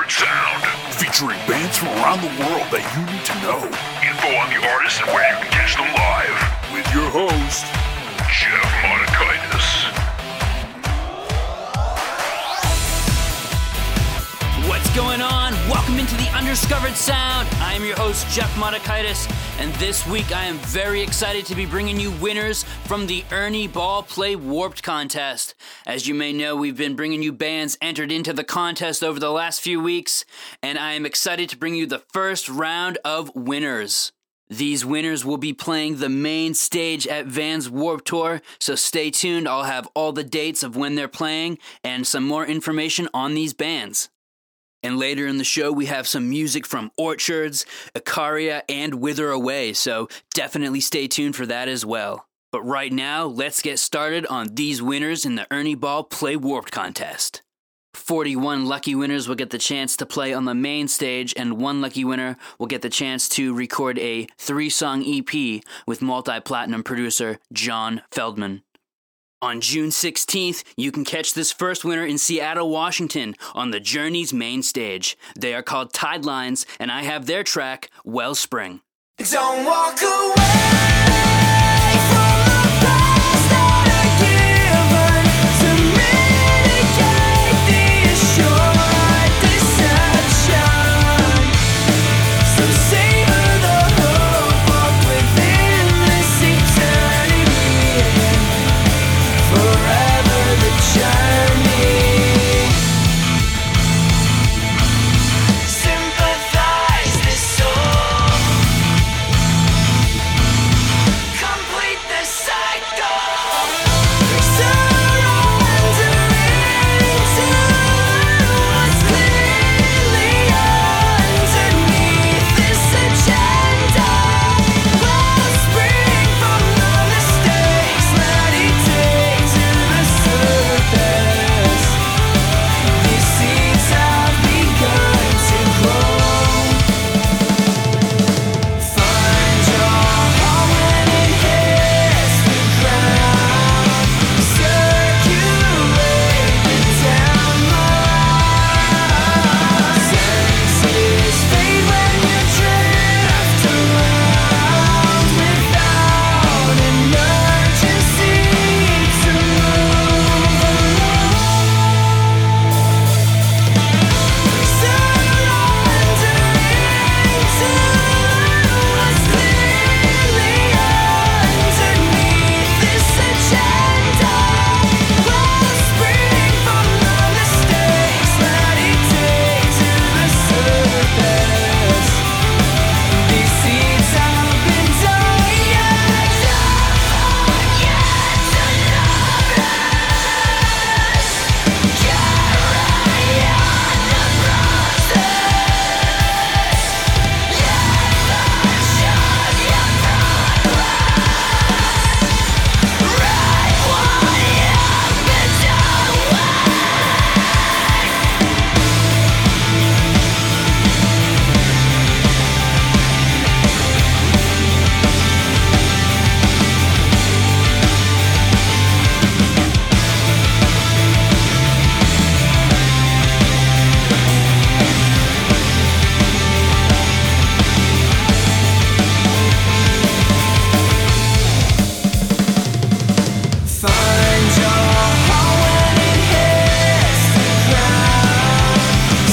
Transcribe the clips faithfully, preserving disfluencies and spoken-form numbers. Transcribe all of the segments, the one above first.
Undiscovered Sound, featuring bands from around the world that you need to know. Info on the artists and where you can catch them live. With your host, Jeff Monikaitis. What's going on? Welcome into the Undiscovered Sound. I am your host, Jeff Monikaitis, and this week I am very excited to be bringing you winners from the Ernie Ball Play Warped contest. As you may know, we've been bringing you bands entered into the contest over the last few weeks, and I am excited to bring you the first round of winners. These winners will be playing the main stage at Vans Warped Tour, so stay tuned. I'll have all the dates of when they're playing and some more information on these bands. And later in the show, we have some music from Orchards, Icaria, and Wither Away, so definitely stay tuned for that as well. But right now, let's get started on these winners in the Ernie Ball Play Warped contest. forty-one lucky winners will get the chance to play on the main stage, and one lucky winner will get the chance to record a three-song E P with multi-platinum producer John Feldman. On June sixteenth, you can catch this first winner in Seattle, Washington, on the Journey's main stage. They are called Tidelines, and I have their track, Wellspring. Don't walk away from the past that are given to mitigate the assured deception. So savor the hope of within this eternity. Forever the journey. Sympathize this soul. Complete the cycle. Surrendering to what's clearly underneath this agenda. Wellspring from the mistakes that he takes to the surface. These seeds have begun to grow. Find your home when it hits the ground. Circulate the download. Senses fade when you drift around without an urgency to move along. Surrendering to what's clearly underneath this agenda. Wellspring from the mistakes that he takes to the surface. These seeds have been done yet. Yet to notice. Carry on the process. Yet function your progress. Right what you've been done with. Find your home when it hits the ground.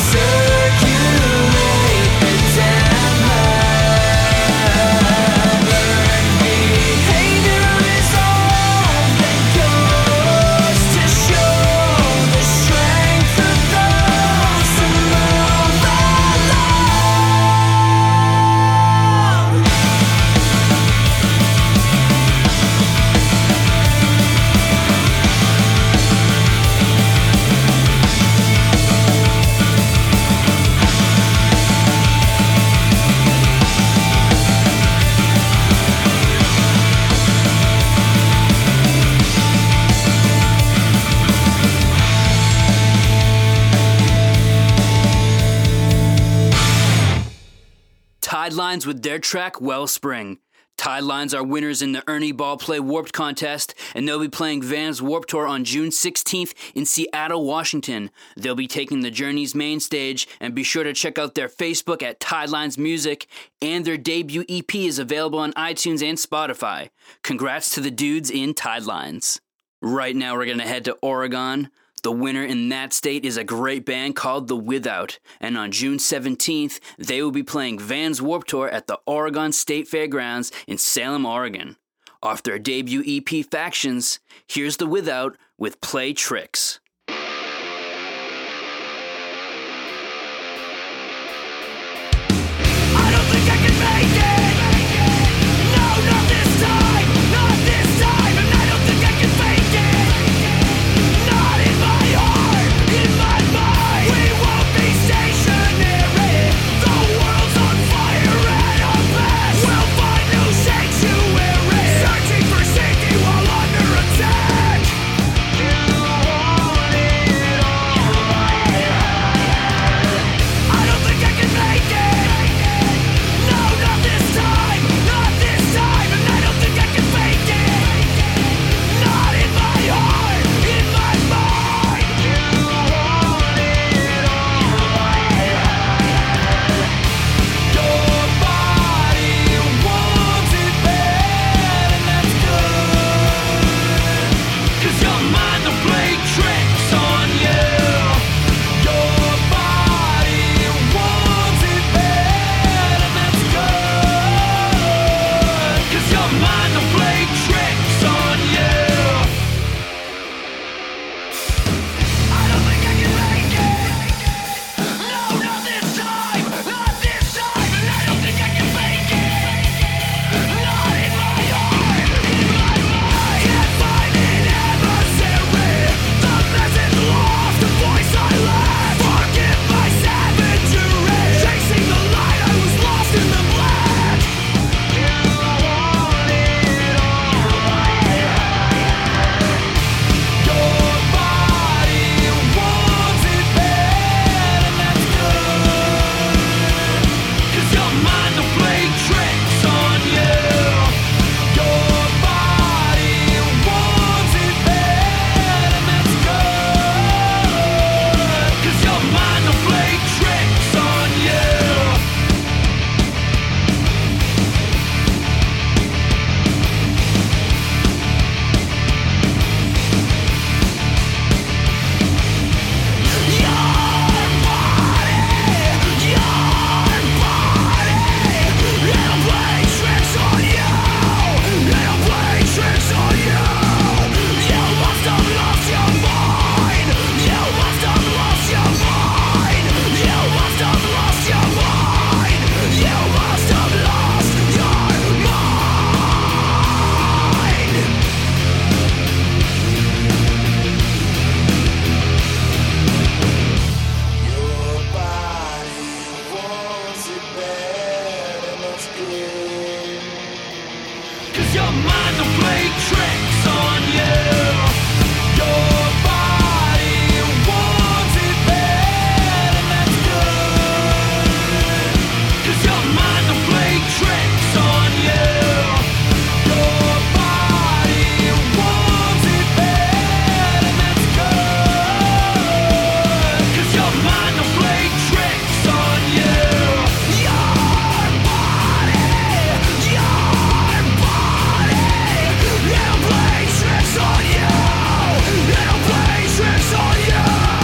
Circulate the download. Learned behavior is all that goes to show the strength of those who move along. Tidelines with their track, Wellspring. Tidelines are winners in the Ernie Ball Play Warped contest, and they'll be playing Vans Warped Tour on June sixteenth in Seattle, Washington. They'll be taking the Journey's main stage, and be sure to check out their Facebook at Tidelines Music, and their debut E P is available on iTunes and Spotify. Congrats to the dudes in Tidelines. Right now we're going to head to Oregon. The winner in that state is a great band called The Without, and on June seventeenth, they will be playing Vans Warped Tour at the Oregon State Fairgrounds in Salem, Oregon. Off their debut E P Factions, here's The Without with Play Tricks. I don't think I can make it. No, not this time. Not this time. And I don't think I can fake it. Not in my heart, in my mind. We won't be stationary. The world's on fire at our best. We'll find new sanctuary. Searching for safety while under attack. You want it all. I don't think I can make it. No, not this time. Not this time. And I don't think I can fake it. Not in my heart, in my mind. You want it all. Your body wants it bad, and that's good. 'Cause your mind will play tricks on you. Your body wants it bad, and that's good. 'Cause your mind will play tricks on you. I don't think I can make it. No, not this time. Not this time. And I don't think I can fake it. Not in my heart, in my mind. Can't find an adversary. The message lost, the voice I left. Forgive my savagery. Chasing the light, I was lost in the black. You want it all. Your body wants it bad, and that's good. 'Cause your mind will play tricks on you. Your body wants it bad, and that's good. 'Cause your mind will play tricks on you. Your body wants it bad, and that's good. 'Cause your mind will play tricks on you. Your body wants it bad, and that's good. 'Cause your mind will play tricks on you. Your body wants it bad, and that's good. 'Cause your mind will play tricks on you. Your body, your body, it'll play tricks on you. It'll play tricks on you.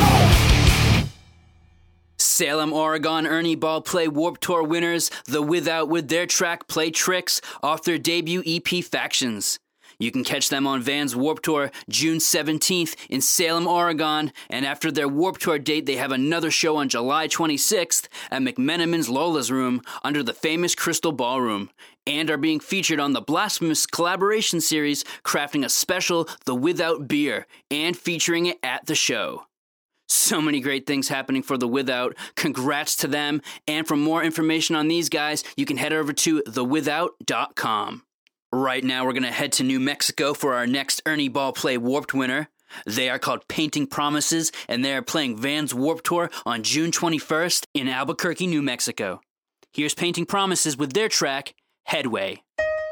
Salem, Oregon Ernie Ball Play Warped Tour winners, The Without, with their track Play Tricks off their debut E P Factions. You can catch them on Vans Warped Tour June seventeenth in Salem, Oregon, and after their Warped Tour date, they have another show on July twenty-sixth at McMenamin's Lola's Room under the famous Crystal Ballroom, and are being featured on the Blasphemous collaboration series, crafting a special The Without beer and featuring it at the show. So many great things happening for The Without. Congrats to them. And for more information on these guys, you can head over to the without dot com. Right now, we're going to head to New Mexico for our next Ernie Ball Play Warped winner. They are called Painting Promises, and they are playing Vans Warped Tour on June twenty-first in Albuquerque, New Mexico. Here's Painting Promises with their track, Headway.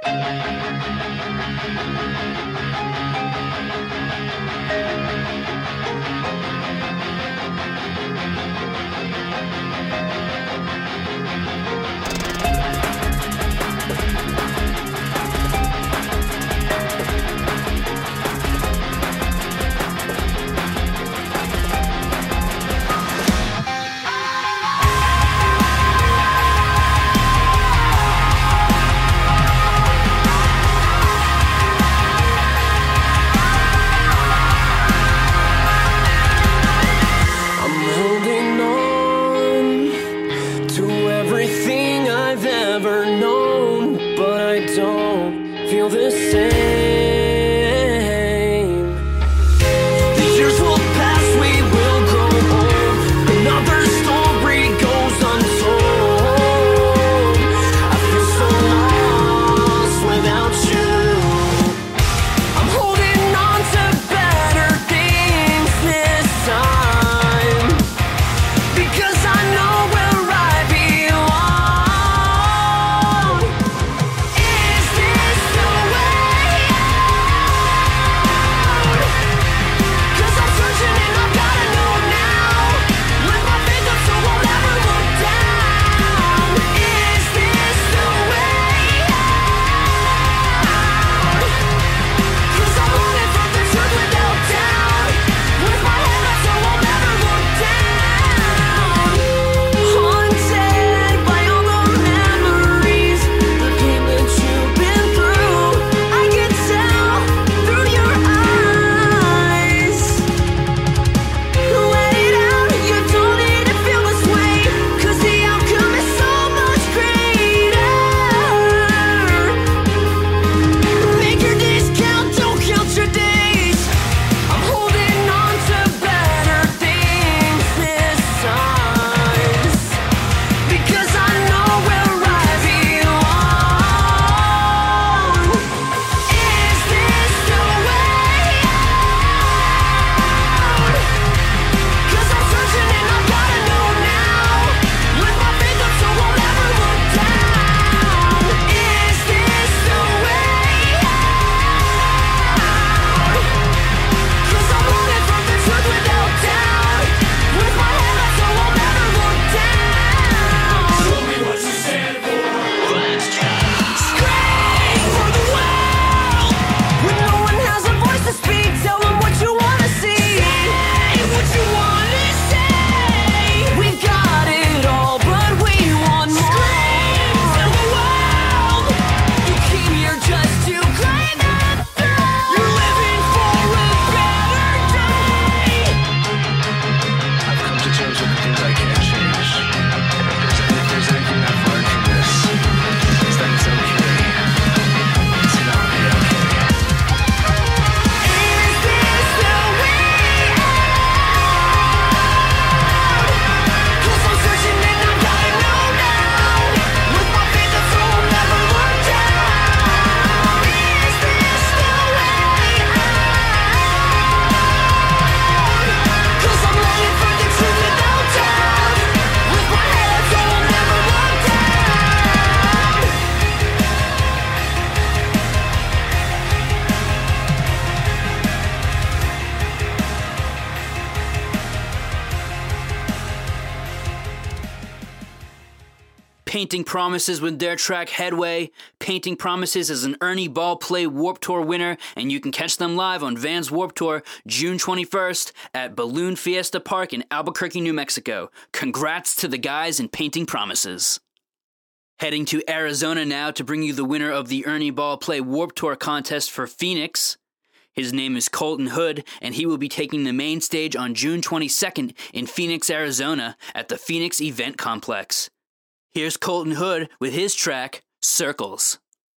Painting Promises with their track Headway. Painting Promises is an Ernie Ball Play Warped Tour winner, and you can catch them live on Vans Warped Tour June twenty-first at Balloon Fiesta Park in Albuquerque, New Mexico. Congrats to the guys in Painting Promises. Heading to Arizona now to bring you the winner of the Ernie Ball Play Warped Tour contest for Phoenix. His name is Colton Hood, and he will be taking the main stage on June twenty-second in Phoenix, Arizona at the Phoenix Event Complex. Here's Colton Hood with his track, Circles.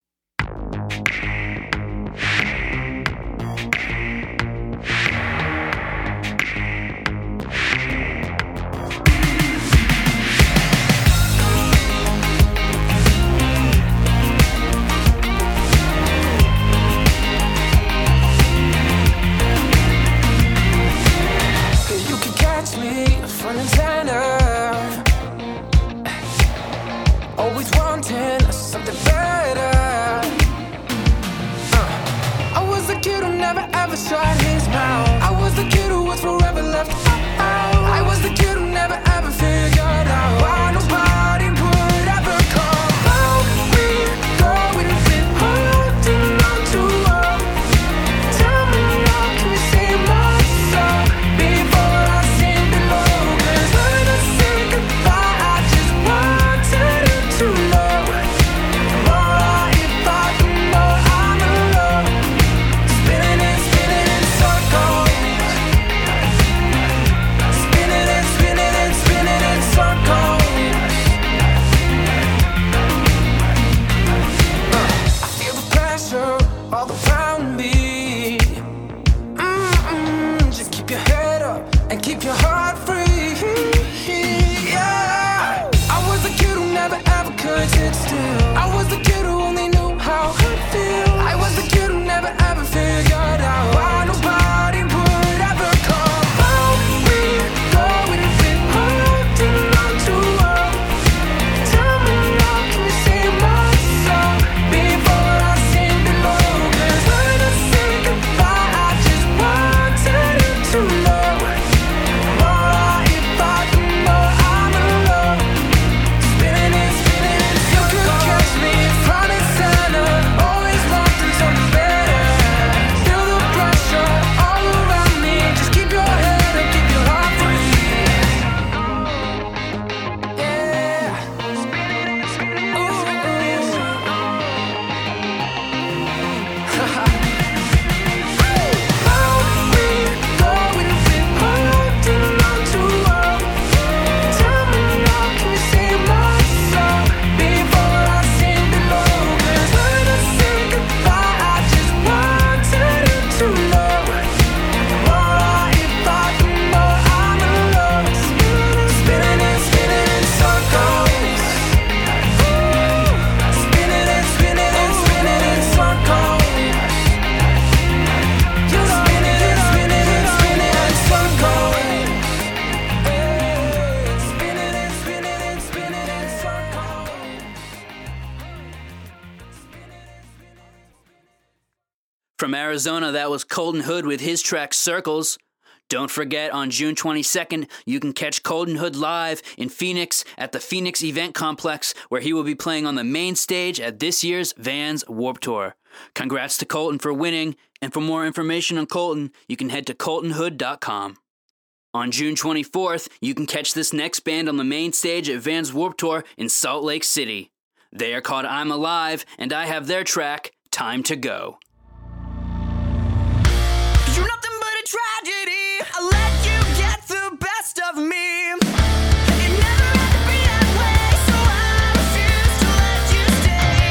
You can catch me front and center, always wanting something better. heart free. Yeah. I was the kid who never ever could sit still. I was the kid who only knew how it feel. I was the kid who never ever figured out why nobody would ever come out. We go with it, been holding on to us. Tell me now, can you save my soul before I sink below? 'Cause when I say goodbye, I just wanted you to know. More if I can know I'm alone. Spinning and spinning in circles. You could catch me front and center, always locked in something better. Feel the pressure all around me. Just keep your head up, keep your heart free. Yeah. Ooh, ooh. Out we go with it, been holding on to us. Tell me now, can you save my soul before I sink below? 'Cause when I say goodbye, I just wanted you to know. More if I can know I'm alone. Spinning and spinning in circles. Spinning and spinning and spinning in circles. You're spinning and spinning and spinning in circles. Spinning and spinning and spinning in circles. From Arizona, that was Colton Hood with his track Circles. Don't forget, on June twenty-second, you can catch Colton Hood live in Phoenix at the Phoenix Event Complex, where he will be playing on the main stage at this year's Vans Warped Tour. Congrats to Colton for winning, and for more information on Colton, you can head to colton hood dot com. On June twenty-fourth, you can catch this next band on the main stage at Vans Warped Tour in Salt Lake City. They are called I'm Alive, and I have their track, Time to Go. You're nothing but a tragedy. I let you get the best of me. It never had to be that way, so I refuse to let you stay.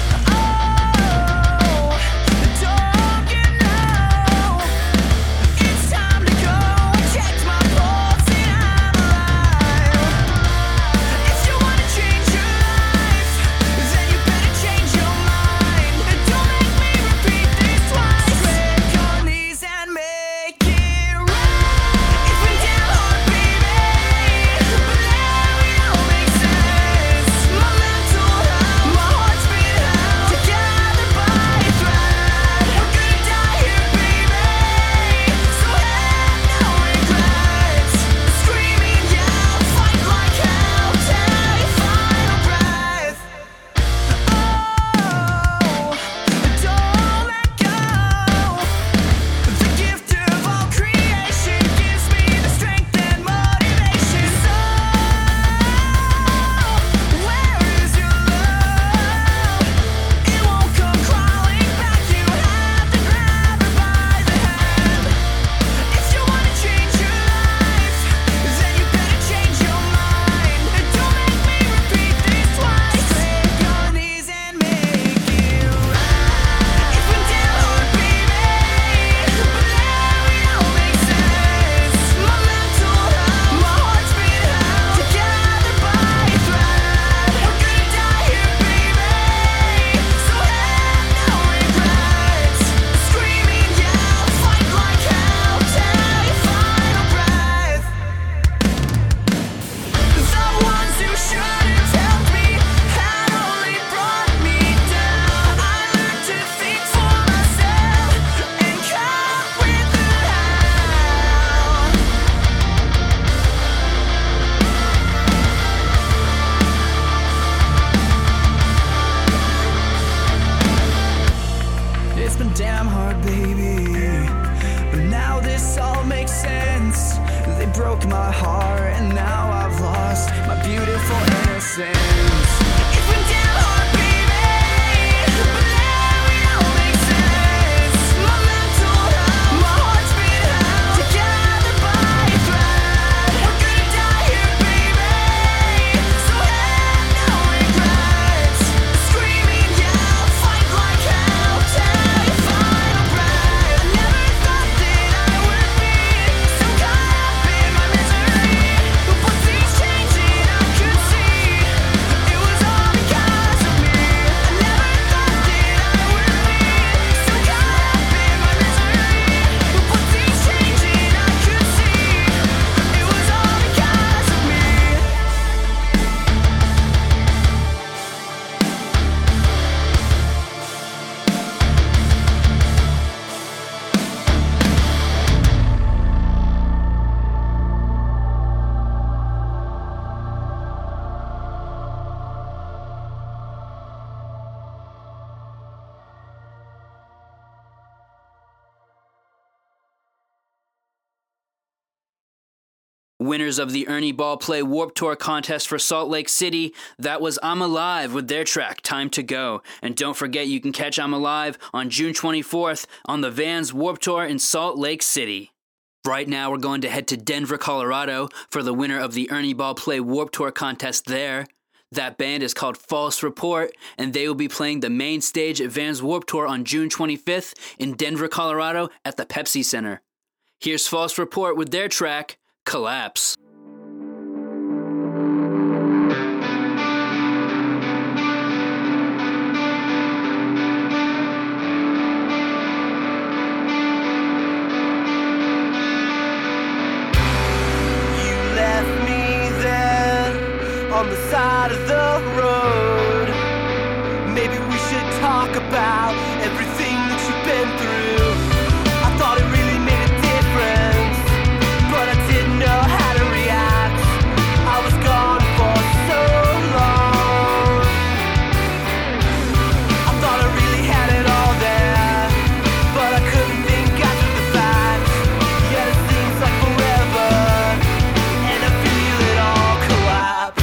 Oh, don't you know it's time to go? I checked my pulse and I'm alive. If you wanna change your life, then you better change your mind. Don't make me repeat this twice. Scrape your knees and make it right. It's been damn hard, baby, but now it all makes sense. My mental health, my heart's been held together by a thread. We're gonna die here, baby, so have no regrets. Screaming, yell, fight like hell till your final breath. Oh, don't let go. The gift of all creation gives me the strength and motivation. So, where is your love? It won't come crawling back. You have to grab her by the hand. If you wanna change your life, then you better change your mind. Don't make me repeat this twice. Scrape your knees and make it right. It's been damn hard, baby, but now it all makes sense. My mental health, my heart's been held together by a thread. We're gonna die here, baby, so have no regrets. Screaming, yell, fight like hell till your final breath. The ones who should have helped me had only brought me down. I learned to think for myself and cope with the how. It's been damn hard, baby, but now this all makes sense. They broke my heart and now I've lost my beautiful innocence. It's been damn hard, baby, but now it all makes sense. My mental health, my heart's been held together by a thread. We're gonna die here, baby, so have no regrets. Screaming, yell, fight like hell till your final breath. I never thought that I would be so caught up in my misery. Winners of the Ernie Ball Play Warped Tour contest for Salt Lake City, that was I'm Alive with their track, Time to Go. And don't forget you can catch I'm Alive on June twenty-fourth on the Vans Warped Tour in Salt Lake City. Right now we're going to head to Denver, Colorado for the winner of the Ernie Ball Play Warped Tour contest there. That band is called False Report, and they will be playing the main stage at Vans Warped Tour on June twenty-fifth in Denver, Colorado at the Pepsi Center. Here's False Report with their track, Collapse. On the side of the road, maybe we should talk about everything that you've been through. I thought it really made a difference, but I didn't know how to react. I was gone for so long. I thought I really had it all there, but I couldn't think after the fact. Yet it seems like forever, and I feel it all collapse.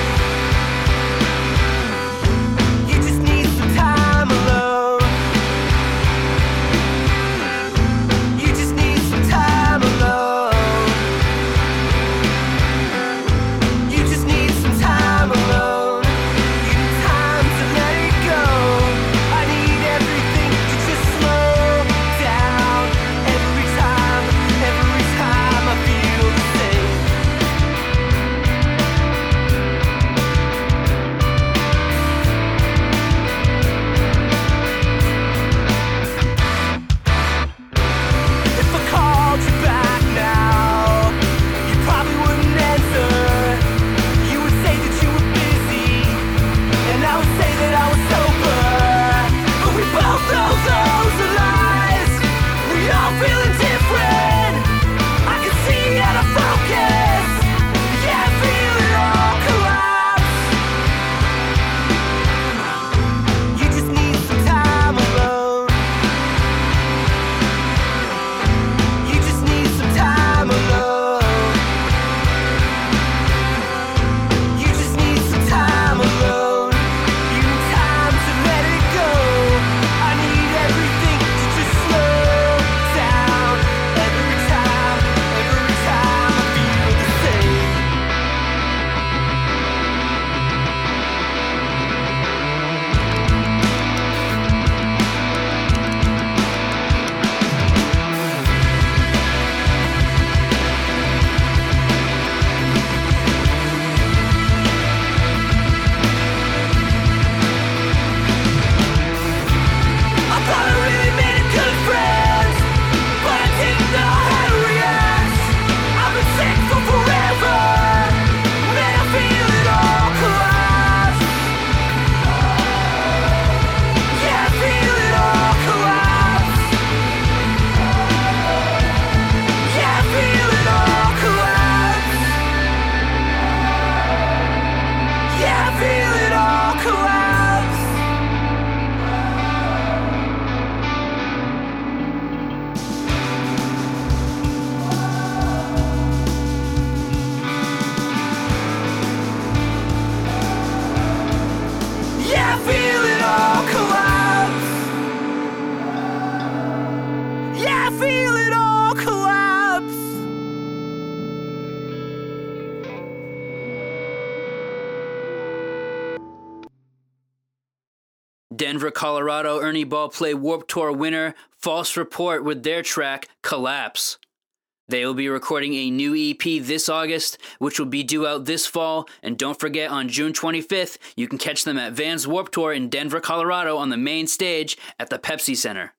Denver, Colorado Ernie Ball Play Warped Tour winner False Report with their track Collapse. They will be recording a new E P this August, which will be due out this fall, and don't forget on June twenty-fifth, you can catch them at Vans Warped Tour in Denver, Colorado on the main stage at the Pepsi Center.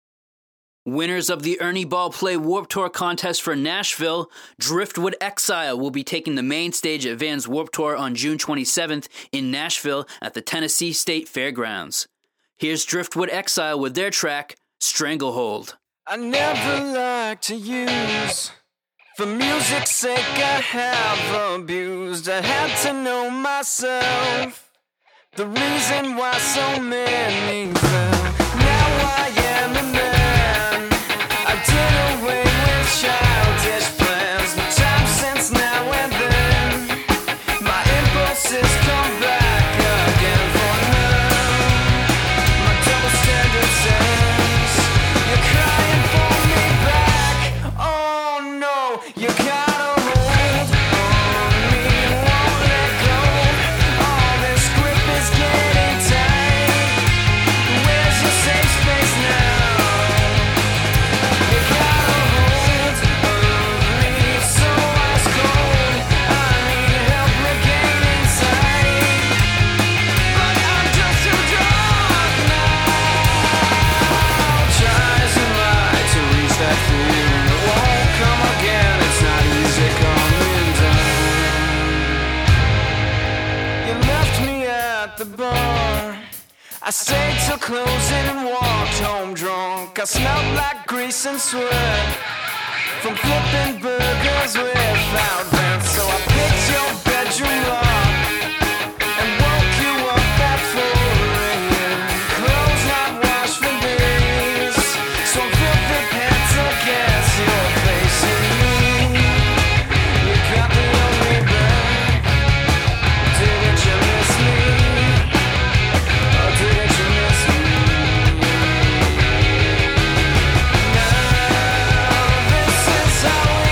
Winners of the Ernie Ball Play Warped Tour contest for Nashville, Driftwood Exile will be taking the main stage at Vans Warped Tour on June twenty-seventh in Nashville at the Tennessee State Fairgrounds. Here's Driftwood Exile with their track, Stranglehold. I never like to use, for music's sake I have abused. I had to know myself, the reason why so many fell. Now I am a man, I did away with childish plans. The time since now I stayed till closing and walked home drunk. I smelled like grease and sweat from flipping burgers without vent. So I picked your bedroom lock and woke you up at four a.m. Clothes not washed for days, so filthy pants against your face. And me, you got the only bed. Didn't you miss me? Or didn't you miss me? Now this is how we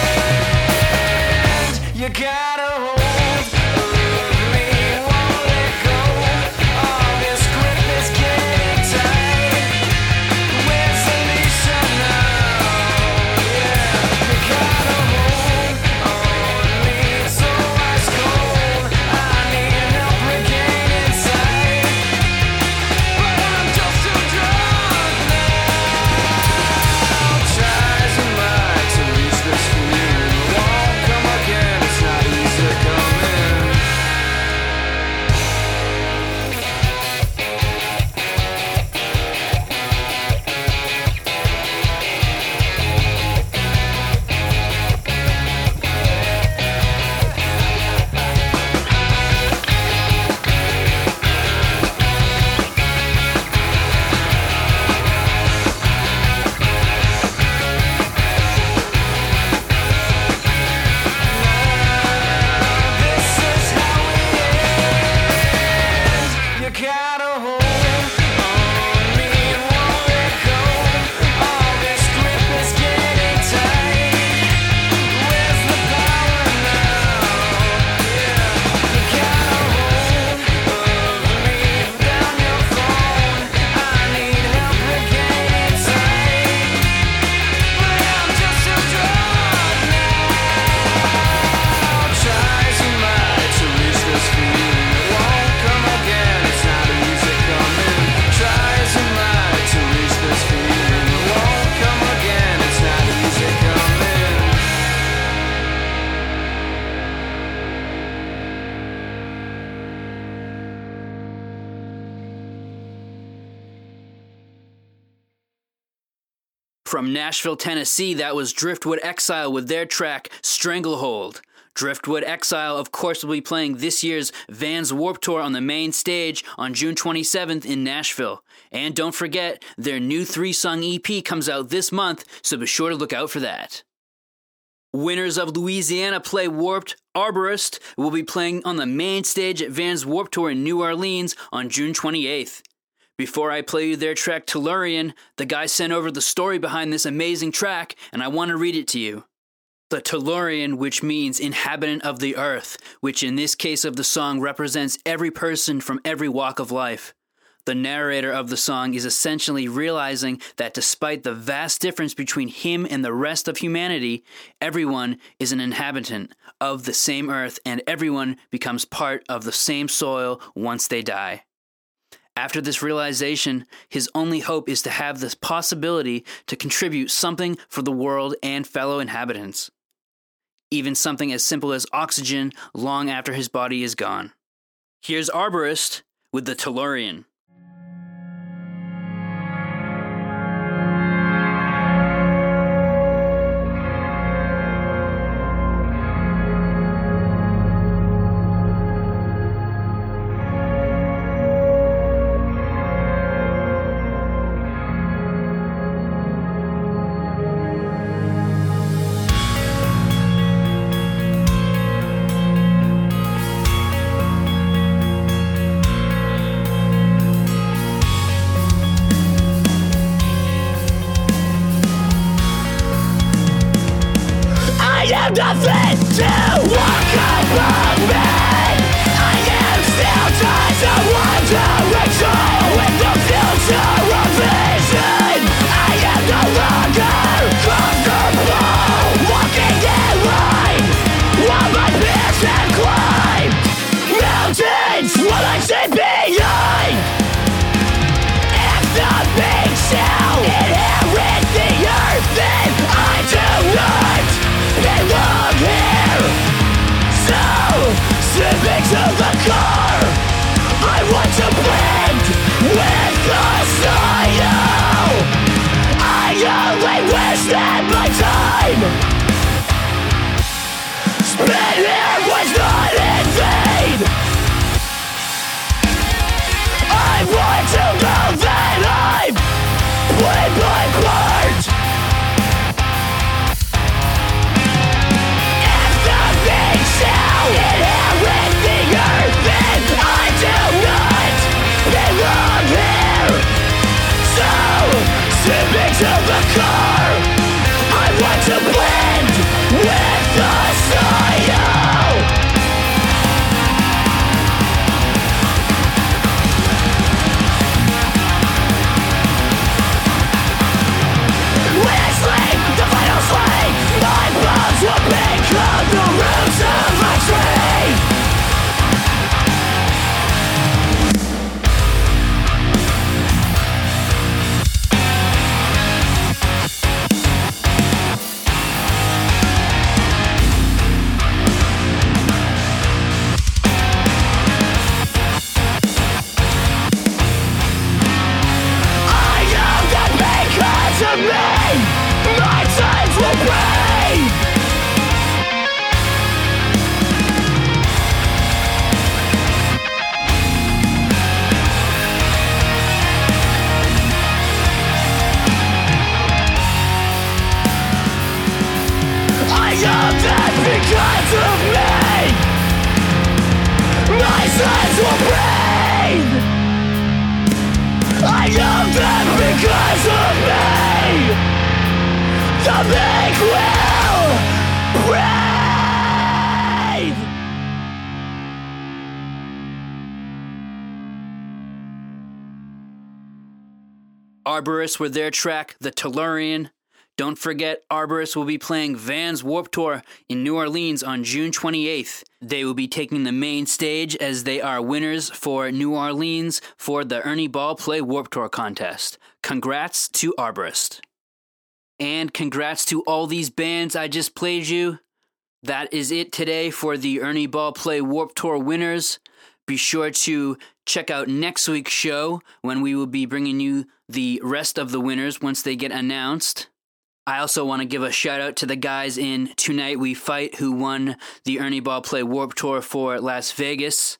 end. You gotta hold of me, won't let go. All this grip is getting tight. Where's Alicia now? Yeah, you gotta hold on me, so ice cold. I need help regaining sight, but I'm just too drunk now. Try as you might to reach this feeling, it won't come again. It's not easy coming. This is how we end. You gotta hold on me, won't let go. All this grip is getting tight. Where's the power now? Yeah, you gotta hold of me, down your phone. I need help regaining sight, but I'm just too drunk now. Try as you might to reach this feeling, it won't come again. It's not easy coming. Try as you might to reach this feeling, it won't come again. It's not easy coming. From Nashville, Tennessee, that was Driftwood Exile with their track Stranglehold. Driftwood Exile, of course, will be playing this year's Vans Warped Tour on the main stage on June twenty-seventh in Nashville. And don't forget, their new three-song E P comes out this month, so be sure to look out for that. Winners of Louisiana Play Warped, Arborist, will be playing on the main stage at Vans Warped Tour in New Orleans on June twenty-eighth. Before I play you their track Tellurian, the guy sent over the story behind this amazing track, and I want to read it to you. The Tellurian, which means inhabitant of the earth, which in this case of the song represents every person from every walk of life. The narrator of the song is essentially realizing that despite the vast difference between him and the rest of humanity, everyone is an inhabitant of the same earth and everyone becomes part of the same soil once they die. After this realization, his only hope is to have this possibility to contribute something for the world and fellow inhabitants. Even something as simple as oxygen long after his body is gone. Here's Arborist with the Tellurian. I have nothing to walk above me. I am still trying to wonder ritual with the future of vision. I am no longer comfortable walking in line while my peers can climb mountains while I stay behind. If the being shall inherit the earth, then I do not belong here. This been here was not in vain. I want to know that I'm played by words. If the beings shall inherit the earth, then I do not belong here. So, send me to the car. I want to blend with the soil. When I sleep, the final sleep, my bones will become the roots of a tree. To me, my times will breathe. I am dead because of me. My times will breathe. I am dead because of me. The meek will breathe. Arborist with their track, The Tellurian. Don't forget, Arborist will be playing Vans Warped Tour in New Orleans on June twenty-eighth. They will be taking the main stage as they are winners for New Orleans for the Ernie Ball Play Warped Tour contest. Congrats to Arborist. And congrats to all these bands I just played you. That is it today for the Ernie Ball Play Warped Tour winners. Be sure to check out next week's show when we will be bringing you the rest of the winners once they get announced. I also want to give a shout out to the guys in Tonight We Fight who won the Ernie Ball Play Warped Tour for Las Vegas.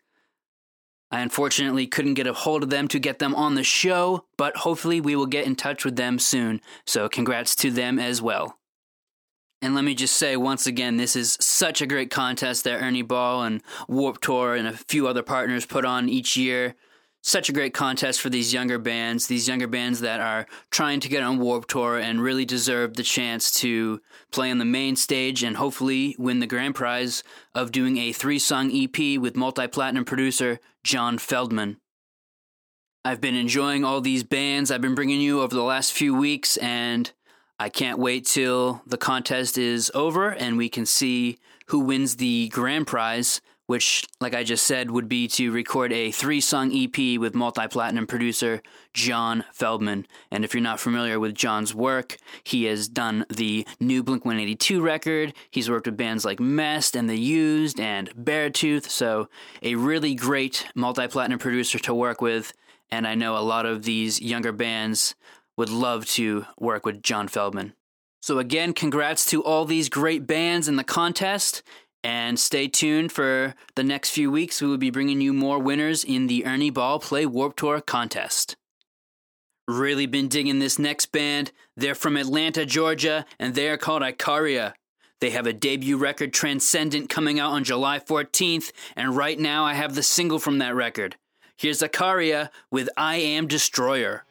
I unfortunately couldn't get a hold of them to get them on the show, but hopefully we will get in touch with them soon, so congrats to them as well. And let me just say once again, this is such a great contest that Ernie Ball and Warped Tour and a few other partners put on each year. Such a great contest for these younger bands, these younger bands that are trying to get on Warped Tour and really deserve the chance to play on the main stage and hopefully win the grand prize of doing a three-song E P with multi-platinum producer John Feldmann. I've been enjoying all these bands I've been bringing you over the last few weeks, and I can't wait till the contest is over and we can see who wins the grand prize, which, like I just said, would be to record a three-song E P with multi-platinum producer John Feldmann. And if you're not familiar with John's work, he has done the new Blink one eighty-two record. He's worked with bands like Mest and The Used and Beartooth, so a really great multi-platinum producer to work with. And I know a lot of these younger bands would love to work with John Feldmann. So again, congrats to all these great bands in the contest. And stay tuned for the next few weeks. We will be bringing you more winners in the Ernie Ball Play Warped Tour contest. Really been digging this next band. They're from Atlanta, Georgia, and they are called Icaria. They have a debut record, Transcendent, coming out on July fourteenth, and right now I have the single from that record. Here's Icaria with I Am Destroyer.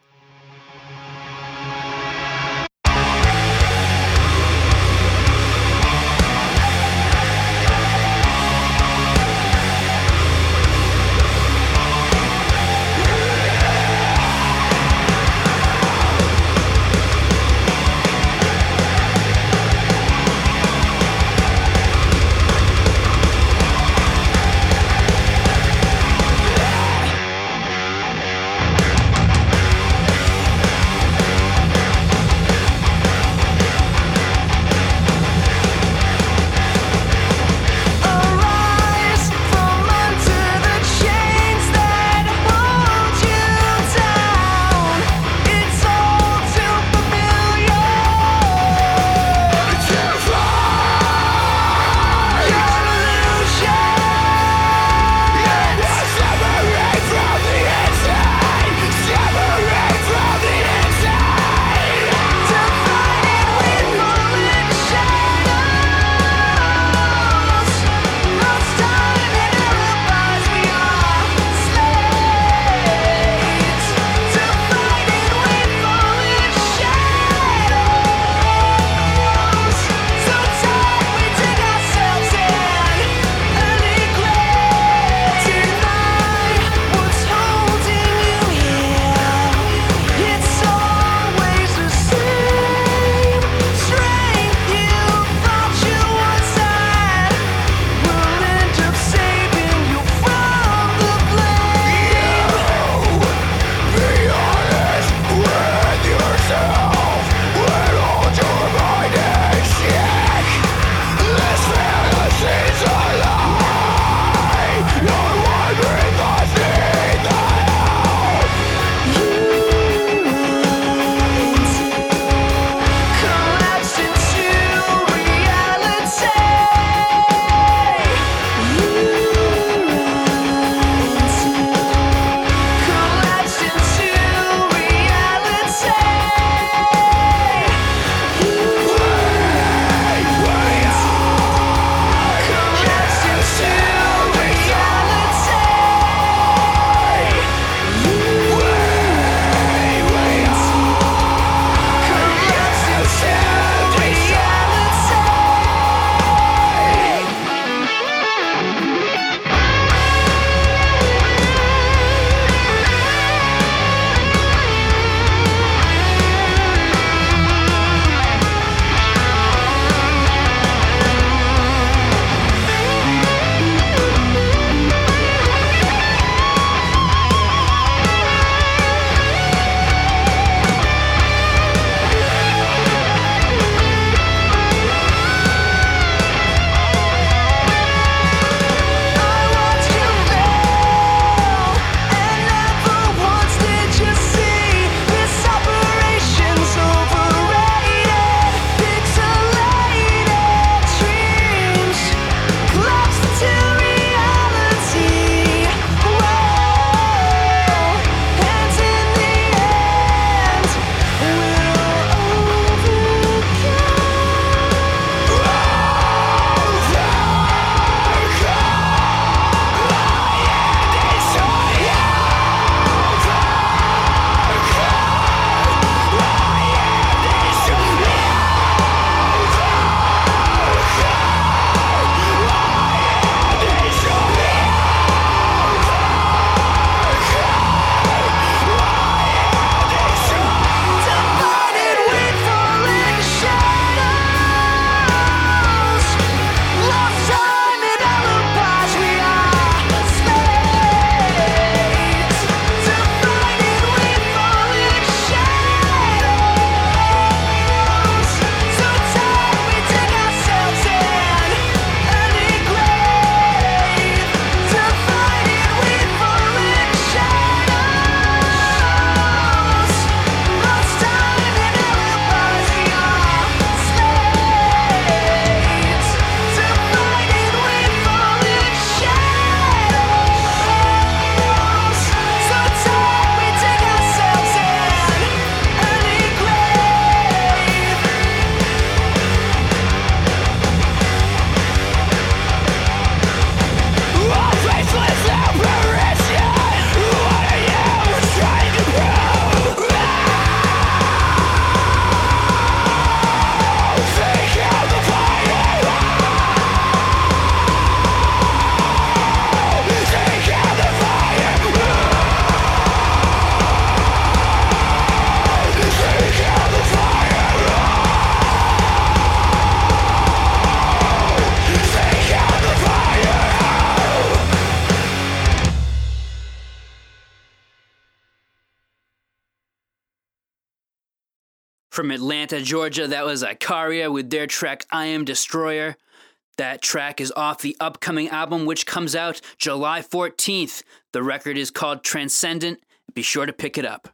From Atlanta, Georgia, that was Icaria with their track I Am Destroyer. That track is off the upcoming album, which comes out July fourteenth. The record is called Transcendent. Be sure to pick it up.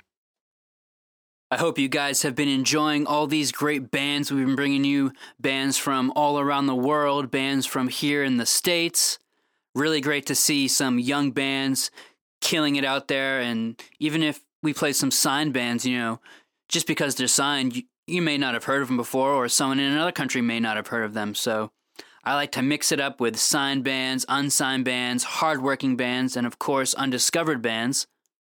I hope you guys have been enjoying all these great bands. We've been bringing you bands from all around the world, bands from here in the States. Really great to see some young bands killing it out there. And even if we play some signed bands, you know, just because they're signed, you, you may not have heard of them before, or someone in another country may not have heard of them. So I like to mix it up with signed bands, unsigned bands, hardworking bands, and of course, undiscovered bands.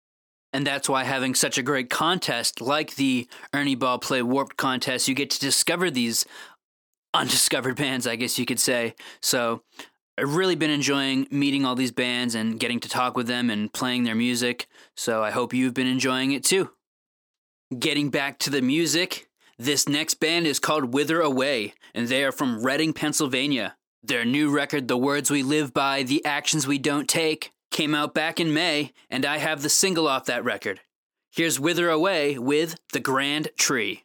And that's why having such a great contest like the Ernie Ball Play Warped contest, you get to discover these undiscovered bands, I guess you could say. So I've really been enjoying meeting all these bands and getting to talk with them and playing their music. So I hope you've been enjoying it too. Getting back to the music, this next band is called Wither Away, and they are from Reading, Pennsylvania. Their new record, The Words We Live By, The Actions We Don't Take, came out back in May, and I have the single off that record. Here's Wither Away with The Grand Tree.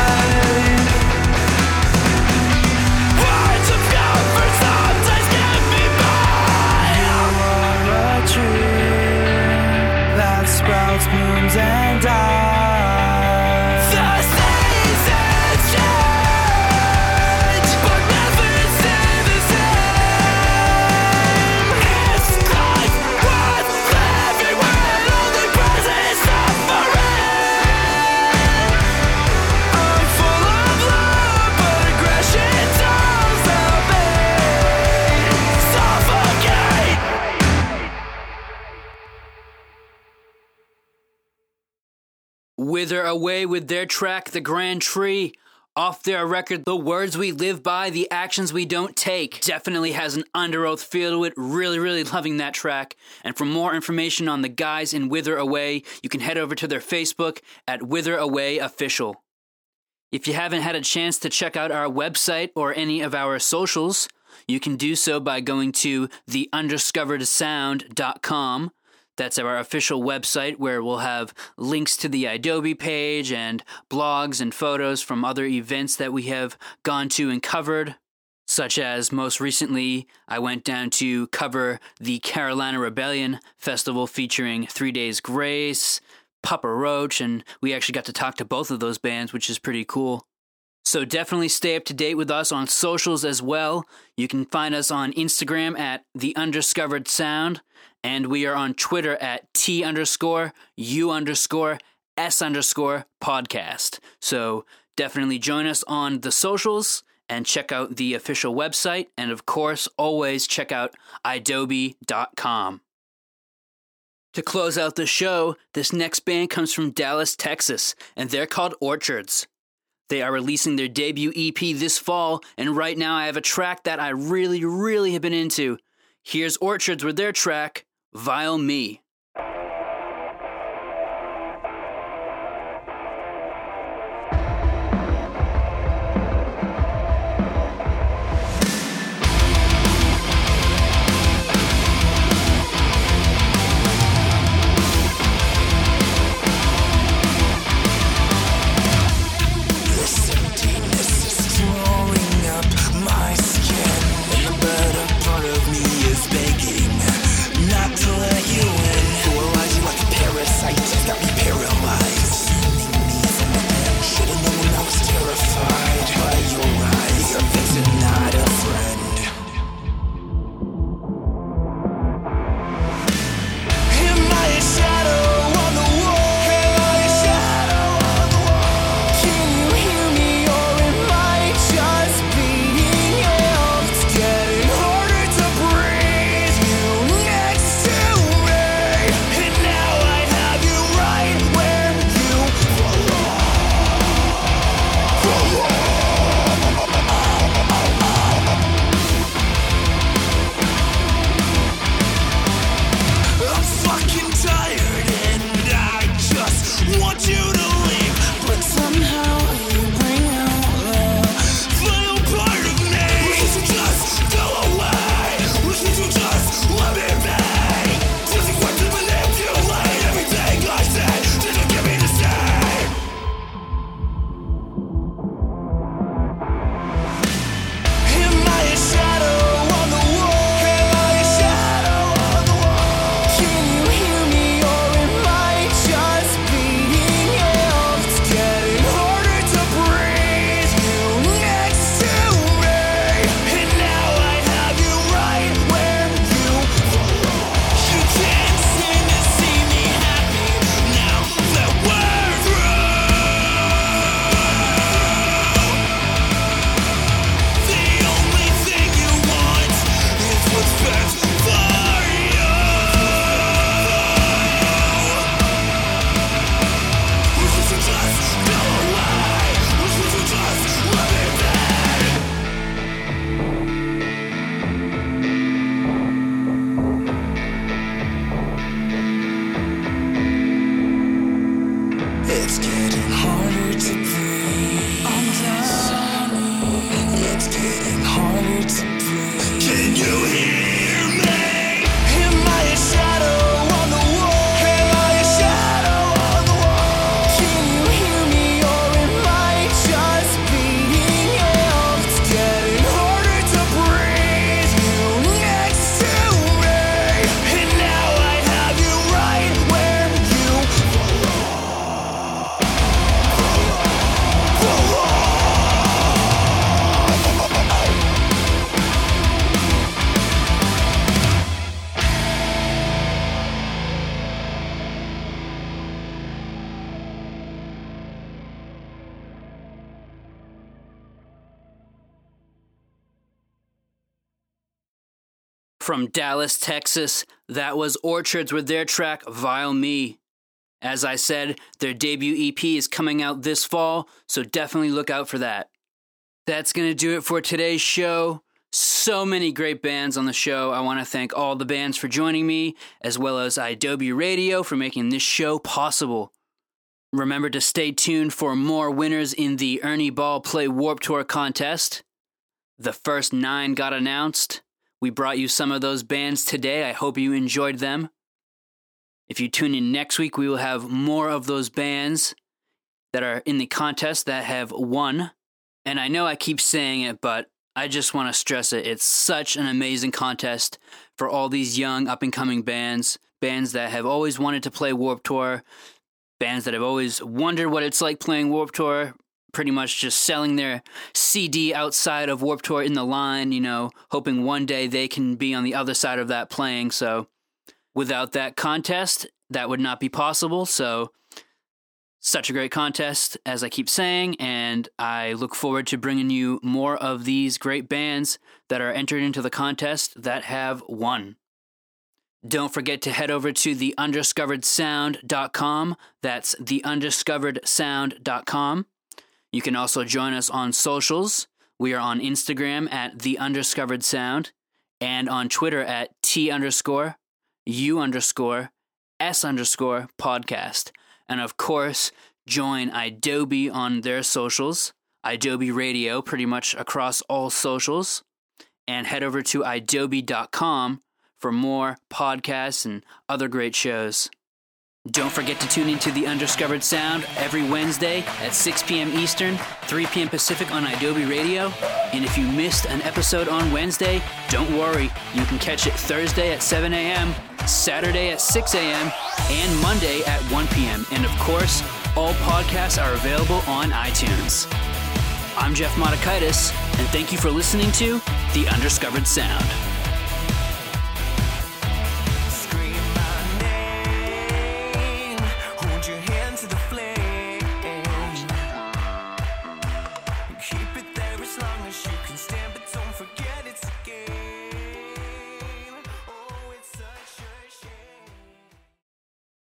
Words of comfort sometimes can be Wither Away with their track, The Grand Tree. Off their record, The Words We Live By, The Actions We Don't Take. Definitely has an under oath feel to it. Really, really loving that track. And for more information on the guys in Wither Away, you can head over to their Facebook at Wither Away Official. If you haven't had a chance to check out our website or any of our socials, you can do so by going to the undiscovered sound dot com. That's our official website where we'll have links to the Adobe page and blogs and photos from other events that we have gone to and covered, such as most recently I went down to cover the Carolina Rebellion Festival featuring Three Days Grace, Papa Roach, and we actually got to talk to both of those bands, which is pretty cool. So definitely stay up to date with us on socials as well. You can find us on Instagram at The Undiscovered Sound, and we are on Twitter at T underscore U underscore S underscore podcast. So definitely join us on the socials and check out the official website. And of course, always check out adobe dot com. To close out the show, this next band comes from Dallas, Texas, and they're called Orchards. They are releasing their debut E P this fall, and right now I have a track that I really, really have been into. Here's Orchards with their track, Vile Me. From Dallas, Texas, that was Orchards with their track, Vile Me. As I said, their debut E P is coming out this fall, so definitely look out for that. That's going to do it for today's show. So many great bands on the show. I want to thank all the bands for joining me, as well as iDoby Radio for making this show possible. Remember to stay tuned for more winners in the Ernie Ball Play Warped Tour contest. The first nine got announced. We brought you some of those bands today. I hope you enjoyed them. If you tune in next week, we will have more of those bands that are in the contest that have won. And I know I keep saying it, but I just want to stress it. It's such an amazing contest for all these young up-and-coming bands, bands that have always wanted to play Warped Tour, bands that have always wondered what it's like playing Warped Tour, pretty much just selling their C D outside of Warped Tour in the line, you know, hoping one day they can be on the other side of that playing. So without that contest, that would not be possible. So such a great contest, as I keep saying, and I look forward to bringing you more of these great bands that are entered into the contest that have won. Don't forget to head over to the undiscovered sound dot com. That's the undiscovered sound dot com. You can also join us on socials. We are on Instagram at the undiscovered sound and on Twitter at T underscore, U underscore, S underscore podcast. And of course, join iDoby on their socials, iDoby Radio, pretty much across all socials, and head over to i doby dot com for more podcasts and other great shows. Don't forget to tune into The Undiscovered Sound every Wednesday at six p.m. Eastern, three p.m. Pacific on iDoby Radio. And if you missed an episode on Wednesday, don't worry. You can catch it Thursday at seven a.m., Saturday at six a.m., and Monday at one p.m. And of course, all podcasts are available on iTunes. I'm Jeff Motakaitis, and thank you for listening to The Undiscovered Sound.